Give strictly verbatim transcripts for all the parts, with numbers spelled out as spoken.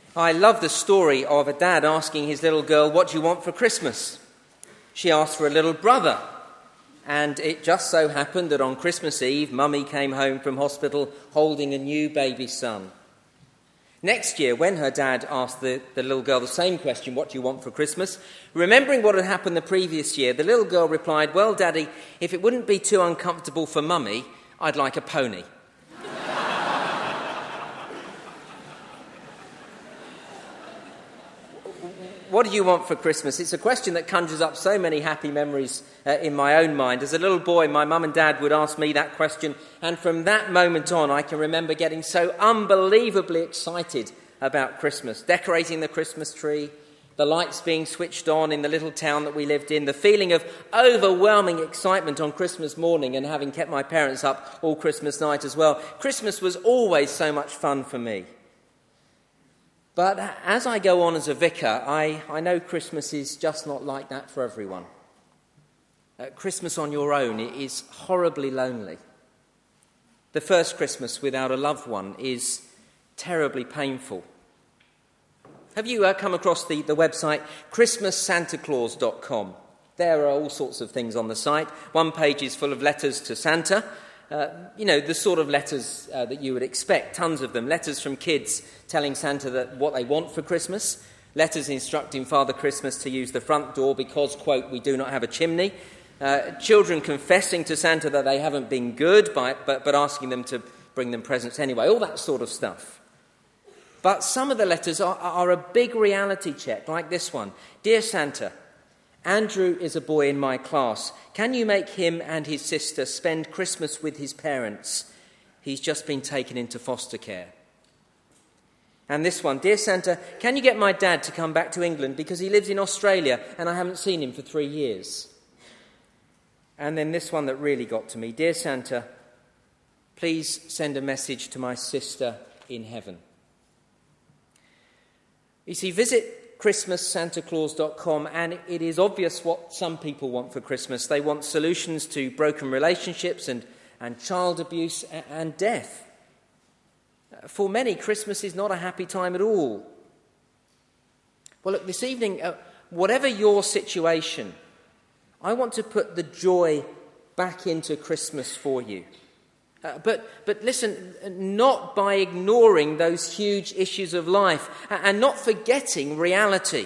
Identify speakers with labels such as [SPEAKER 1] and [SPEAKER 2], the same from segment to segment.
[SPEAKER 1] I love the story of a dad asking his little girl, "What do you want for Christmas?" She asked for a little brother, and it just so happened that on Christmas Eve, Mummy came home from hospital holding a new baby son. Next year, when her dad asked the, the little girl the same question, "What do you want for Christmas?" remembering what had happened the previous year, the little girl replied, "Well, Daddy, if it wouldn't be too uncomfortable for Mummy, I'd like a pony." What do you want for Christmas? It's a question that conjures up so many happy memories uh, in my own mind. As a little boy, my mum and dad would ask me that question, and from that moment on, I can remember getting so unbelievably excited about Christmas, decorating the Christmas tree, the lights being switched on in the little town that we lived in, the feeling of overwhelming excitement on Christmas morning, and having kept my parents up all Christmas night as well. Christmas was always so much fun for me. But as I go on as a vicar, I, I know Christmas is just not like that for everyone. Uh, Christmas on your own is horribly lonely. The first Christmas without a loved one is terribly painful. Have you uh, come across the, the website Christmas Santa Claus dot com? There are all sorts of things on the site. One page is full of letters to Santa. Uh, you know, the sort of letters uh, that you would expect, tons of them. Letters from kids telling Santa that what they want for Christmas. Letters instructing Father Christmas to use the front door because, quote, we do not have a chimney. Uh, children confessing to Santa that they haven't been good, by, but, but asking them to bring them presents anyway. All that sort of stuff. But some of the letters are, are a big reality check, like this one. "Dear Santa, Andrew is a boy in my class. Can you make him and his sister spend Christmas with his parents? He's just been taken into foster care." And this one, "Dear Santa, can you get my dad to come back to England because he lives in Australia and I haven't seen him for three years? And then this one that really got to me. "Dear Santa, please send a message to my sister in heaven." You see, visit Christmas Santa Claus dot com, and it is obvious what some people want for Christmas. They want solutions to broken relationships and, and child abuse and, and death. For many, Christmas is not a happy time at all. Well, look, this evening, uh, whatever your situation, I want to put the joy back into Christmas for you. Uh, but, but listen, not by ignoring those huge issues of life and not forgetting reality,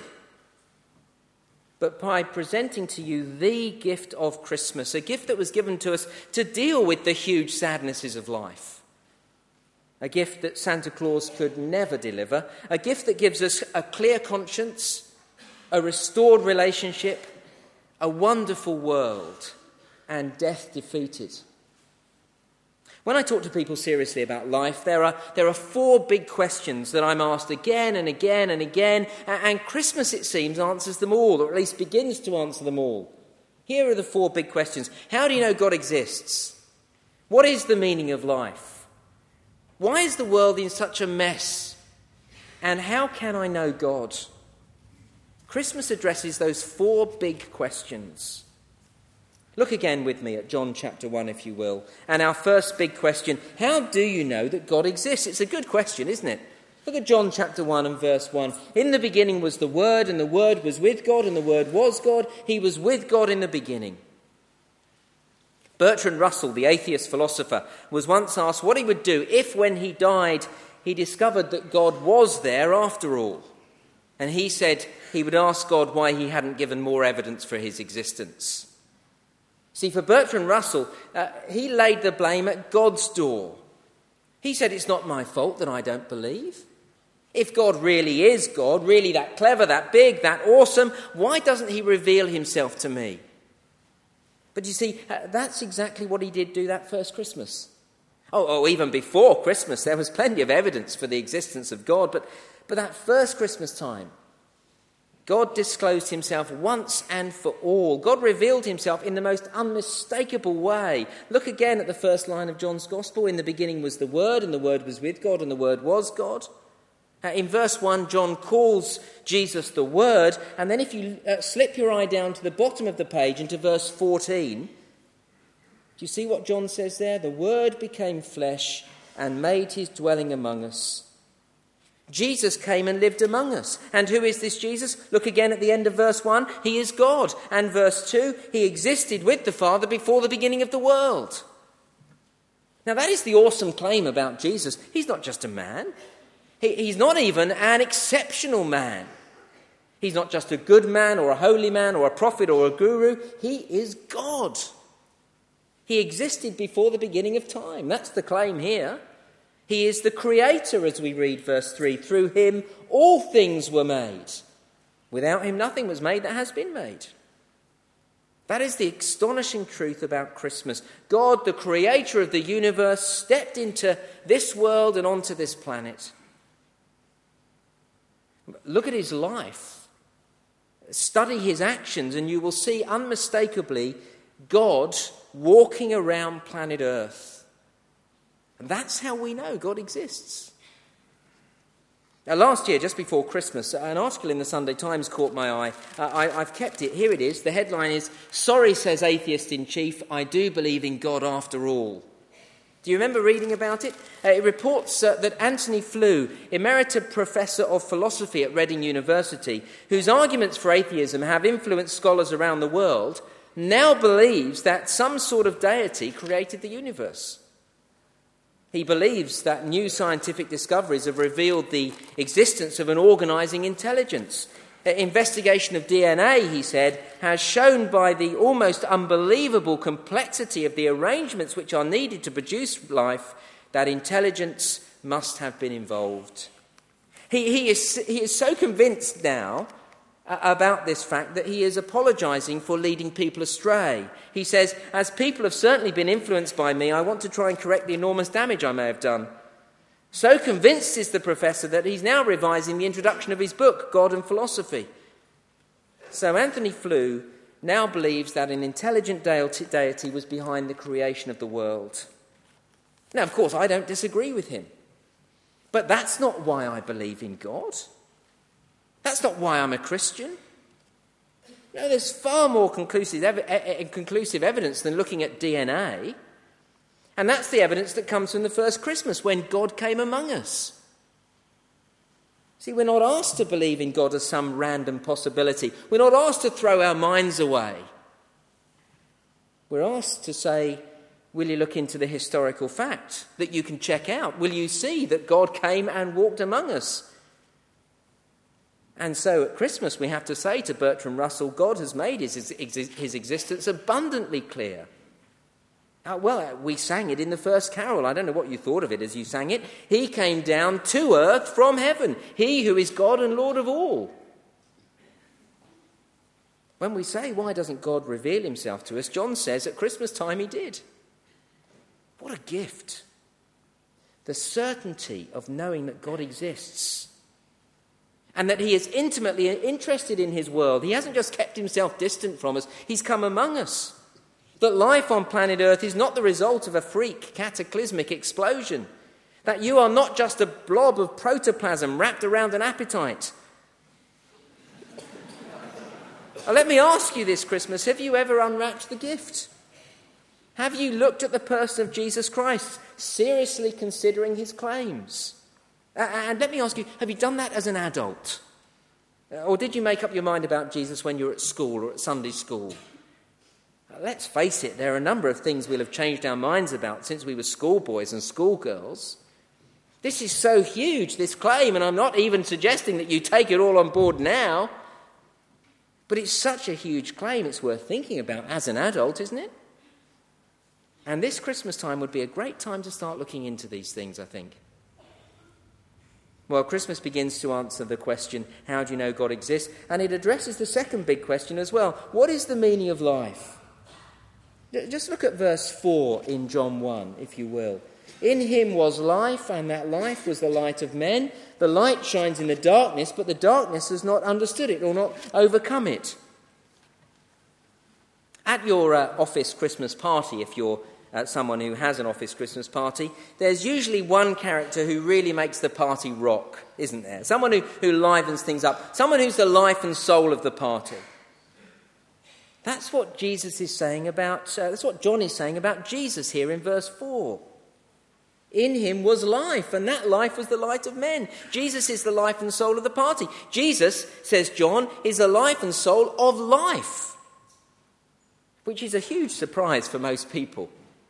[SPEAKER 1] but by presenting to you the gift of Christmas, a gift that was given to us to deal with the huge sadnesses of life, a gift that Santa Claus could never deliver, a gift that gives us a clear conscience, a restored relationship, a wonderful world, and death defeated. When I talk to people seriously about life, there are there are four big questions that I'm asked again and again and again, and Christmas, it seems, answers them all, or at least begins to answer them all. Here are the four big questions. How do you know God exists? What is the meaning of life? Why is the world in such a mess? And how can I know God? Christmas addresses those four big questions. Look again with me at John chapter one, if you will. And our first big question, how do you know that God exists? It's a good question, isn't it? Look at John chapter one and verse one. "In the beginning was the Word, and the Word was with God, and the Word was God. He was with God in the beginning." Bertrand Russell, the atheist philosopher, was once asked what he would do if, when he died, he discovered that God was there after all. And he said he would ask God why he hadn't given more evidence for his existence. See, for Bertrand Russell, uh, he laid the blame at God's door. He said, "It's not my fault that I don't believe. If God really is God, really that clever, that big, that awesome, why doesn't he reveal himself to me?" But you see, uh, that's exactly what he did do that first Christmas. Oh, oh, even before Christmas, there was plenty of evidence for the existence of God, but, but that first Christmas time, God disclosed himself once and for all. God revealed himself in the most unmistakable way. Look again at the first line of John's Gospel. "In the beginning was the Word, and the Word was with God, and the Word was God." Uh, in verse one, John calls Jesus the Word, and then if you uh, slip your eye down to the bottom of the page into verse fourteen, do you see what John says there? "The Word became flesh and made his dwelling among us. Jesus came and lived among us. And who is this Jesus? Look again at the end of verse one. He is God. And verse two, he existed with the Father before the beginning of the world. Now that is the awesome claim about Jesus. He's not just a man. He, he's not even an exceptional man. He's not just a good man or a holy man or a prophet or a guru. He is God. He existed before the beginning of time. That's the claim here. He is the creator, as we read verse three. Through him all things were made. Without him nothing was made that has been made. That is the astonishing truth about Christmas. God, the creator of the universe, stepped into this world and onto this planet. Look at his life. Study his actions and you will see unmistakably God walking around planet Earth. And that's how we know God exists. Now, last year, just before Christmas, an article in the Sunday Times caught my eye. Uh, I, I've kept it. Here it is. The headline is, "Sorry, says atheist in chief, I do believe in God after all." Do you remember reading about it? Uh, it reports uh, that Anthony Flew, Emerita Professor of Philosophy at Reading University, whose arguments for atheism have influenced scholars around the world, now believes that some sort of deity created the universe. He believes that new scientific discoveries have revealed the existence of an organising intelligence. Investigation of D N A, he said, has shown by the almost unbelievable complexity of the arrangements which are needed to produce life that intelligence must have been involved. He, he, is, he is so convinced now about this fact that he is apologising for leading people astray. He says, "As people have certainly been influenced by me, I want to try and correct the enormous damage I may have done." So convinced is the professor that he's now revising the introduction of his book, God and Philosophy. So Anthony Flew now believes that an intelligent deity was behind the creation of the world. Now, of course, I don't disagree with him. But that's not why I believe in God. That's not why I'm a Christian. You know, there's far more conclusive, ev- conclusive evidence than looking at D N A. And that's the evidence that comes from the first Christmas, when God came among us. See, we're not asked to believe in God as some random possibility. We're not asked to throw our minds away. We're asked to say, will you look into the historical fact that you can check out? Will you see that God came and walked among us? And so at Christmas we have to say to Bertrand Russell, God has made his, his existence abundantly clear. Uh, well, we sang it in the first carol. I don't know what you thought of it as you sang it. He came down to earth from heaven, he who is God and Lord of all. When we say, why doesn't God reveal himself to us? John says at Christmas time he did. What a gift. The certainty of knowing that God exists. And that he is intimately interested in his world. He hasn't just kept himself distant from us, he's come among us. That life on planet Earth is not the result of a freak, cataclysmic explosion. That you are not just a blob of protoplasm wrapped around an appetite. Now, let me ask you this Christmas, have you ever unwrapped the gift? Have you looked at the person of Jesus Christ, seriously considering his claims? And let me ask you, have you done that as an adult? Or did you make up your mind about Jesus when you were at school or at Sunday school? Let's face it, there are a number of things we'll have changed our minds about since we were schoolboys and schoolgirls. This is so huge, this claim, and I'm not even suggesting that you take it all on board now. But it's such a huge claim, it's worth thinking about as an adult, isn't it? And this Christmas time would be a great time to start looking into these things, I think. Well, Christmas begins to answer the question, how do you know God exists? And it addresses the second big question as well. What is the meaning of life? Just look at verse four in John one, if you will. In him was life, and that life was the light of men. The light shines in the darkness, but the darkness has not understood it or not overcome it. At your uh, office Christmas party, if you're Uh, someone who has an office Christmas party, there's usually one character who really makes the party rock, isn't there? Someone who, who livens things up. Someone who's the life and soul of the party. That's what Jesus is saying about, uh, that's what John is saying about Jesus here in verse four. In him was life, and that life was the light of men. Jesus is the life and soul of the party. Jesus, says John, is the life and soul of life, which is a huge surprise for most people.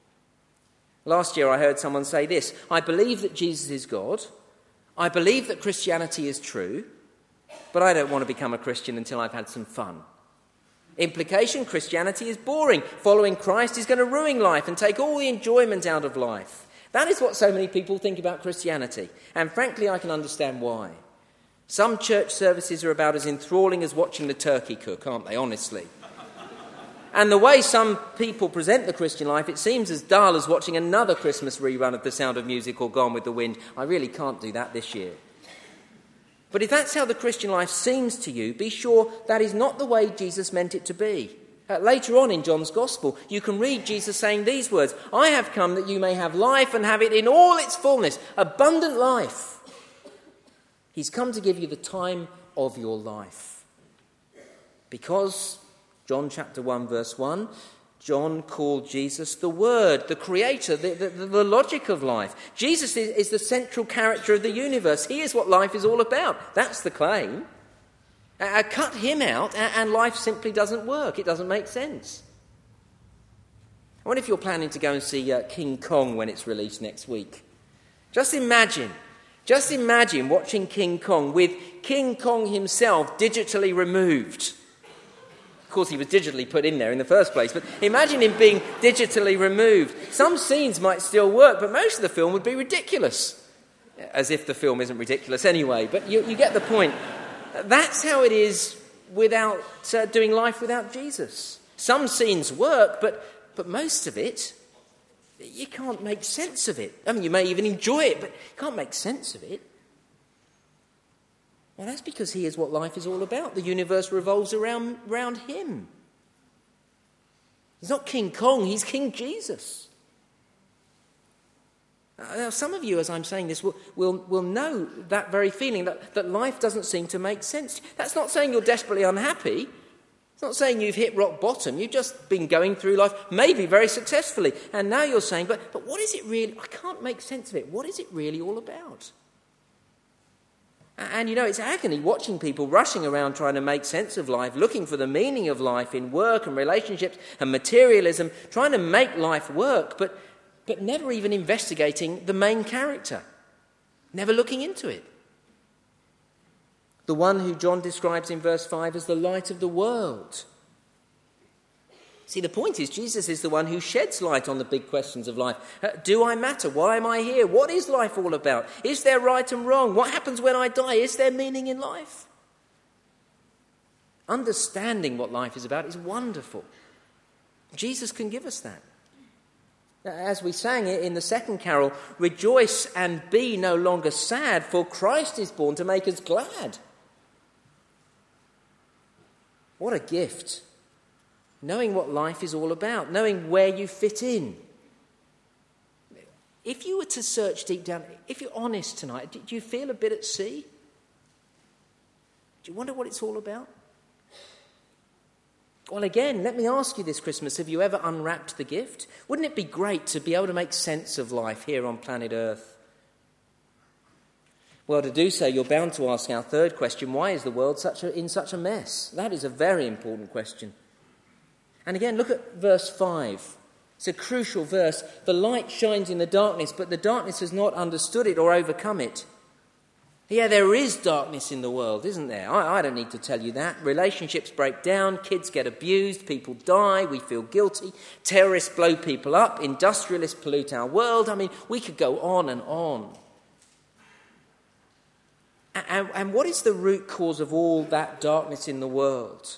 [SPEAKER 1] Last year I heard someone say this: I believe that Jesus is God, I believe that Christianity is true, but I don't want to become a Christian until I've had some fun. Implication: Christianity is boring. Following Christ is going to ruin life and take all the enjoyment out of life. That is what so many people think about Christianity, and frankly I can understand why. Some church services are about as enthralling as watching the turkey cook, aren't they, honestly? And the way some people present the Christian life, it seems as dull as watching another Christmas rerun of The Sound of Music or Gone with the Wind. I really can't do that this year. But if that's how the Christian life seems to you, be sure that is not the way Jesus meant it to be. Uh, later on in John's Gospel, you can read Jesus saying these words: I have come that you may have life and have it in all its fullness, abundant life. He's come to give you the time of your life. Because, John chapter one, verse one, John called Jesus the Word, the Creator, the, the, the logic of life. Jesus is, is the central character of the universe. He is what life is all about. That's the claim. Uh, cut him out and life simply doesn't work. It doesn't make sense. I wonder if you're planning to go and see uh, King Kong when it's released next week. Just imagine, just imagine watching King Kong with King Kong himself digitally removed. Of course, he was digitally put in there in the first place, but imagine him being digitally removed. Some scenes might still work, but most of the film would be ridiculous. As if the film isn't ridiculous anyway, but you, you get the point. That's how it is without uh, doing life without Jesus. Some scenes work, but, but most of it, you can't make sense of it. I mean, you may even enjoy it, but you can't make sense of it. Well, that's because he is what life is all about. The universe revolves around, around him. He's not King Kong, he's King Jesus. Now, some of you, as I'm saying this, will, will, will know that very feeling, that, that life doesn't seem to make sense. That's not saying you're desperately unhappy. It's not saying you've hit rock bottom. You've just been going through life, maybe very successfully. And now you're saying, but, but what is it really? I can't make sense of it. What is it really all about? And, you know, it's agony watching people rushing around trying to make sense of life, looking for the meaning of life in work and relationships and materialism, trying to make life work, but... but never even investigating the main character, never looking into it. The one who John describes in verse five as the light of the world. See, the point is, Jesus is the one who sheds light on the big questions of life. Uh, do I matter? Why am I here? What is life all about? Is there right and wrong? What happens when I die? Is there meaning in life? Understanding what life is about is wonderful. Jesus can give us that. As we sang it in the second carol, rejoice and be no longer sad, for Christ is born to make us glad. What a gift. Knowing what life is all about, knowing where you fit in. If you were to search deep down, if you're honest tonight, do you feel a bit at sea? Do you wonder what it's all about? Well, again, let me ask you this Christmas, have you ever unwrapped the gift? Wouldn't it be great to be able to make sense of life here on planet Earth? Well, to do so, you're bound to ask our third question: why is the world such a, in such a mess? That is a very important question. And again, look at verse five. It's a crucial verse. The light shines in the darkness, but the darkness has not understood it or overcome it. Yeah, there is darkness in the world, isn't there? I, I don't need to tell you that. Relationships break down, kids get abused, people die, we feel guilty, terrorists blow people up, industrialists pollute our world. I mean, we could go on and on. And, and what is the root cause of all that darkness in the world?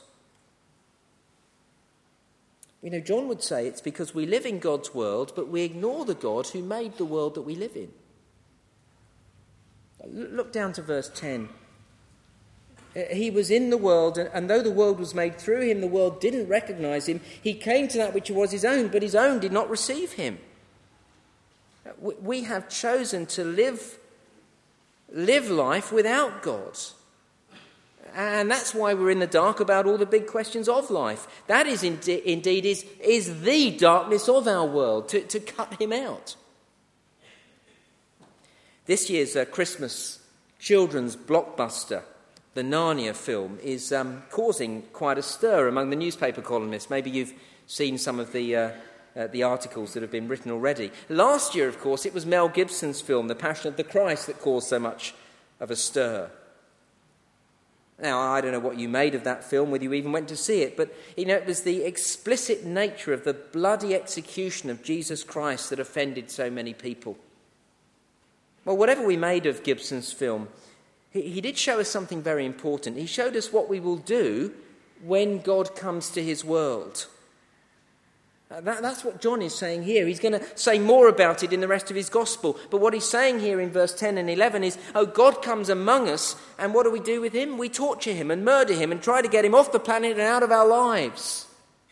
[SPEAKER 1] You know, John would say it's because we live in God's world, but we ignore the God who made the world that we live in. Look down to verse ten. He was in the world, and though the world was made through him, the world didn't recognize him. He came to that which was his own, but his own did not receive him. We have chosen to live, live life without God. And that's why we're in the dark about all the big questions of life. That is indeed, indeed is, is the darkness of our world, to, to cut him out. This year's uh, Christmas children's blockbuster, the Narnia film, is um, causing quite a stir among the newspaper columnists. Maybe you've seen some of the uh, uh, the articles that have been written already. Last year, of course, it was Mel Gibson's film, The Passion of the Christ, that caused so much of a stir. Now, I don't know what you made of that film, whether you even went to see it, but, you know, it was the explicit nature of the bloody execution of Jesus Christ that offended so many people. Well, whatever we made of Gibson's film, he, he did show us something very important. He showed us what we will do when God comes to his world. Uh, that, that's what John is saying here. He's going to say more about it in the rest of his gospel. But what he's saying here in verse ten and eleven is, oh, God comes among us, and what do we do with him? We torture him and murder him and try to get him off the planet and out of our lives.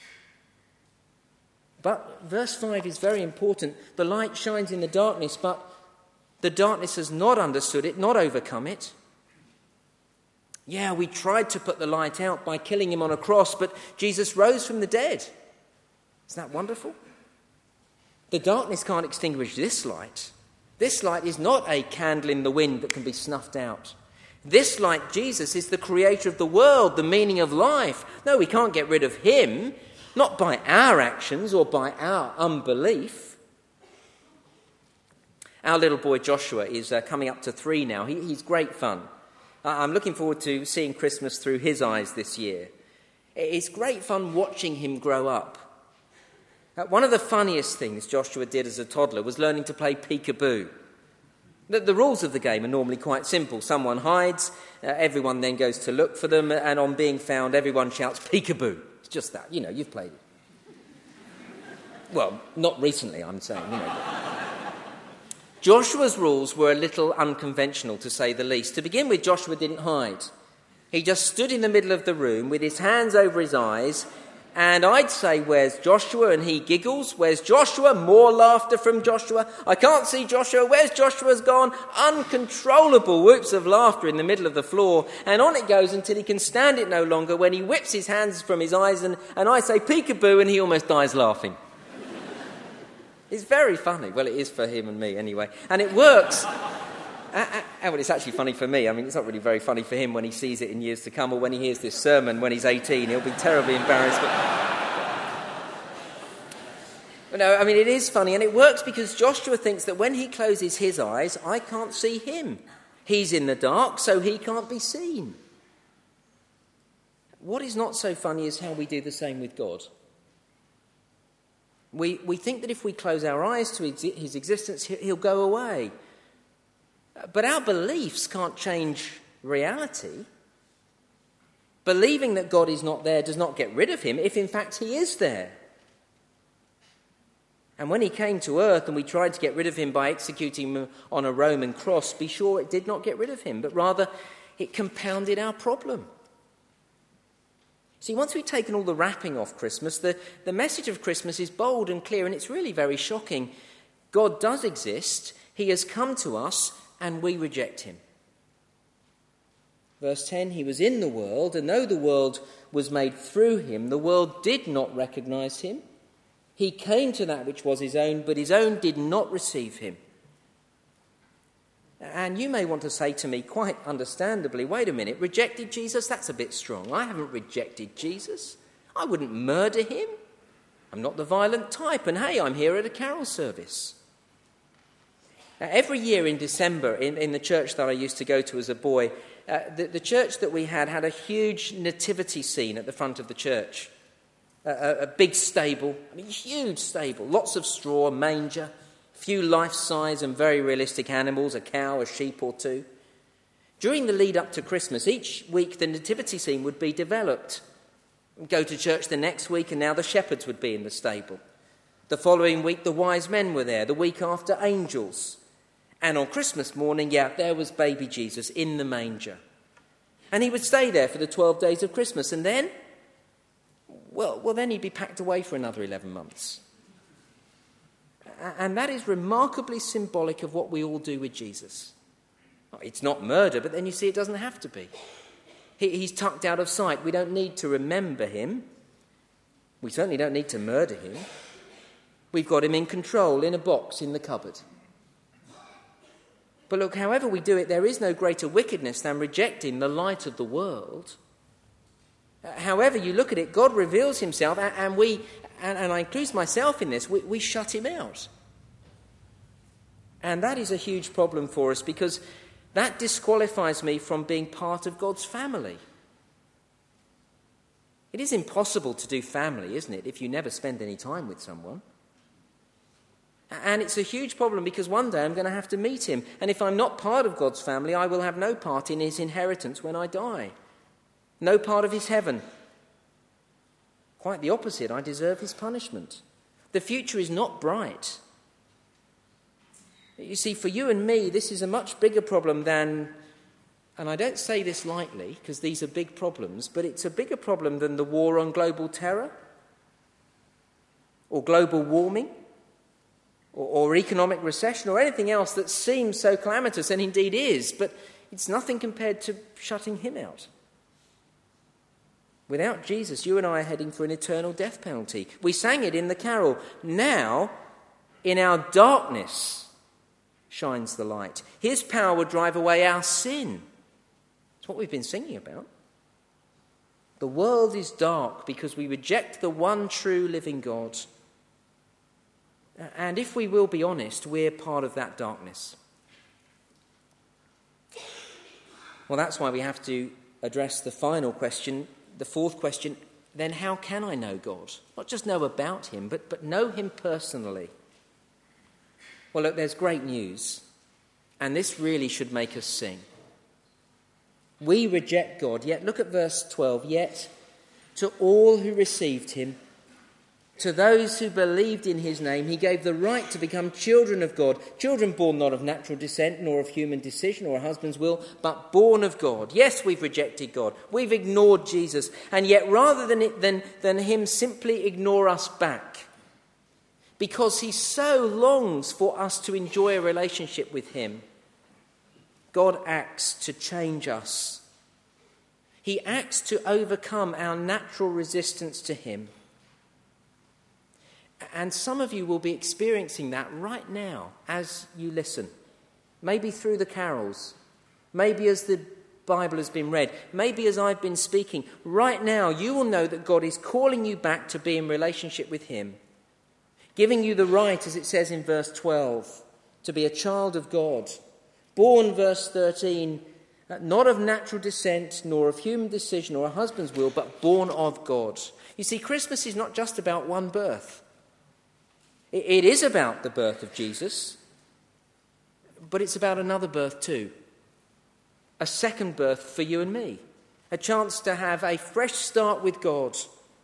[SPEAKER 1] But verse five is very important. The light shines in the darkness, but the darkness has not understood it, not overcome it. Yeah, we tried to put the light out by killing him on a cross, but Jesus rose from the dead. Isn't that wonderful? The darkness can't extinguish this light. This light is not a candle in the wind that can be snuffed out. This light, Jesus, is the creator of the world, the meaning of life. No, we can't get rid of him, not by our actions or by our unbelief. Our little boy Joshua is uh, coming up to three now. He, he's great fun. Uh, I'm looking forward to seeing Christmas through his eyes this year. It's great fun watching him grow up. Uh, one of the funniest things Joshua did as a toddler was learning to play peekaboo. The, the rules of the game are normally quite simple. Someone hides, uh, everyone then goes to look for them, and on being found, everyone shouts peekaboo. It's just that. You know, you've played it. Well, not recently, I'm saying, you know. Joshua's rules were a little unconventional, to say the least. To begin with, Joshua didn't hide. He just stood in the middle of the room with his hands over his eyes, and I'd say, where's Joshua? And he giggles. Where's Joshua? More laughter from Joshua. I can't see Joshua. Where's Joshua's gone? Uncontrollable whoops of laughter in the middle of the floor, and on it goes until he can stand it no longer, when he whips his hands from his eyes, and, and I say peekaboo, and he almost dies laughing. It's very funny. Well, it is for him and me anyway. And it works. uh, uh, well, it's actually funny for me. I mean, it's not really very funny for him when he sees it in years to come, or when he hears this sermon when he's eighteen. He'll be terribly embarrassed. But, but no, I mean, it is funny. And it works because Joshua thinks that when he closes his eyes, I can't see him. He's in the dark, so he can't be seen. What is not so funny is how we do the same with God. We we think that if we close our eyes to his existence, he'll go away. But our beliefs can't change reality. Believing that God is not there does not get rid of him, if in fact he is there. And when he came to earth and we tried to get rid of him by executing him on a Roman cross, be sure it did not get rid of him, but rather it compounded our problem. See, once we've taken all the wrapping off Christmas, the, the message of Christmas is bold and clear, and it's really very shocking. God does exist, he has come to us, and we reject him. Verse ten, he was in the world, and though the world was made through him, the world did not recognize him. He came to that which was his own, but his own did not receive him. And you may want to say to me, quite understandably, wait a minute, rejected Jesus? That's a bit strong. I haven't rejected Jesus. I wouldn't murder him. I'm not the violent type, and hey, I'm here at a carol service. Now, every year in December, in, in the church that I used to go to as a boy, uh, the, the church that we had had a huge nativity scene at the front of the church. A, a, a big stable, I mean, huge stable, lots of straw, manger, few life-size and very realistic animals, a cow, a sheep or two. During the lead up to Christmas, each week the nativity scene would be developed. We'd go to church the next week, and now the shepherds would be in the stable. The following week the wise men were there, the week after angels. And on Christmas morning, yeah, there was baby Jesus in the manger. And he would stay there for the twelve days of Christmas, and then, well, well then he'd be packed away for another eleven months. And that is remarkably symbolic of what we all do with Jesus. It's not murder, but then you see it doesn't have to be. He's tucked out of sight. We don't need to remember him. We certainly don't need to murder him. We've got him in control, in a box in the cupboard. But look, however we do it, there is no greater wickedness than rejecting the light of the world. However you look at it, God reveals himself, and we, and, and I include myself in this, we, we shut him out. And that is a huge problem for us, because that disqualifies me from being part of God's family. It is impossible to do family, isn't it, if you never spend any time with someone? And it's a huge problem, because one day I'm going to have to meet him. And if I'm not part of God's family, I will have no part in his inheritance when I die. No part of his heaven. Quite the opposite, I deserve his punishment. The future is not bright. You see, for you and me, this is a much bigger problem than, and I don't say this lightly because these are big problems, but it's a bigger problem than the war on global terror or global warming or, or economic recession or anything else that seems so calamitous, and indeed is, but it's nothing compared to shutting him out. Without Jesus, you and I are heading for an eternal death penalty. We sang it in the carol. Now, in our darkness shines the light. His power would drive away our sin. That's what we've been singing about. The world is dark because we reject the one true living God. And if we will be honest, we're part of that darkness. Well, that's why we have to address the final question, the fourth question. Then how can I know God? Not just know about him, but, but know him personally. Well, look, there's great news, and this really should make us sing. We reject God, yet look at verse twelve. Yet to all who received him, to those who believed in his name, he gave the right to become children of God, children born not of natural descent, nor of human decision or a husband's will, but born of God. Yes, we've rejected God. We've ignored Jesus, and yet rather than, it, than, than him simply ignore us back, because he so longs for us to enjoy a relationship with him, God acts to change us. He acts to overcome our natural resistance to him. And some of you will be experiencing that right now as you listen. Maybe through the carols. Maybe as the Bible has been read. Maybe as I've been speaking. Right now you will know that God is calling you back to be in relationship with him. Giving you the right, as it says in verse twelve, to be a child of God. Born, verse thirteen, not of natural descent, nor of human decision or a husband's will, but born of God. You see, Christmas is not just about one birth. It is about the birth of Jesus, but it's about another birth too. A second birth for you and me. A chance to have a fresh start with God.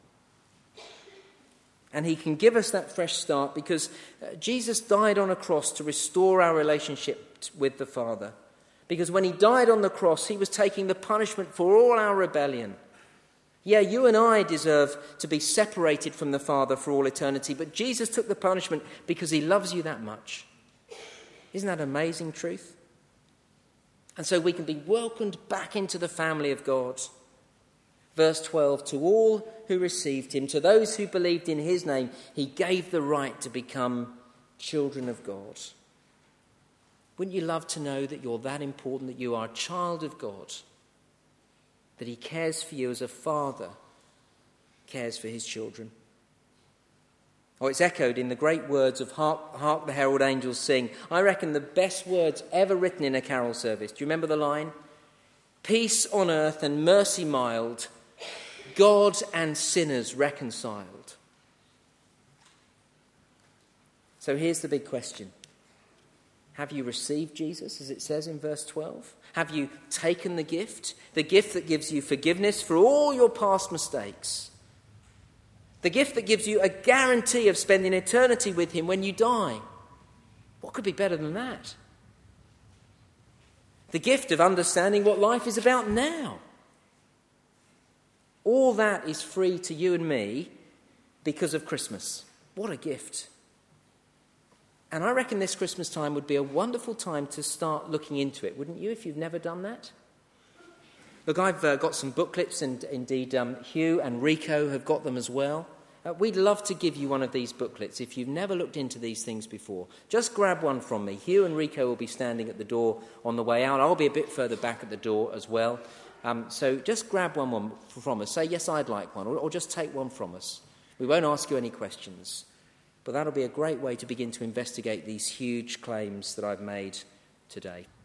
[SPEAKER 1] And he can give us that fresh start because Jesus died on a cross to restore our relationship with the Father. Because when he died on the cross, he was taking the punishment for all our rebellion. Yeah, you and I deserve to be separated from the Father for all eternity, but Jesus took the punishment because he loves you that much. Isn't that amazing truth? And so we can be welcomed back into the family of God. Verse twelve, to all who received him, to those who believed in his name, he gave the right to become children of God. Wouldn't you love to know that you're that important, that you are a child of God, that he cares for you as a father cares for his children? Oh, it's echoed in the great words of Hark, Hark the Herald Angels Sing. I reckon the best words ever written in a carol service. Do you remember the line? Peace on earth and mercy mild, God and sinners reconciled. So here's the big question. Have you received Jesus, as it says in verse twelve? Have you taken the gift? The gift that gives you forgiveness for all your past mistakes. The gift that gives you a guarantee of spending eternity with him when you die. What could be better than that? The gift of understanding what life is about now. All that is free to you and me because of Christmas. What a gift. And I reckon this Christmas time would be a wonderful time to start looking into it, wouldn't you, if you've never done that? Look, I've uh, got some booklets, and indeed um, Hugh and Rico have got them as well. uh, we'd love to give you one of these booklets if you've never looked into these things before. Just grab one from me. Hugh and Rico will be standing at the door on the way out. I'll be a bit further back at the door as well. Um, so just grab one, one from us. Say, yes, I'd like one, or, or just take one from us. We won't ask you any questions. But that'll be a great way to begin to investigate these huge claims that I've made today.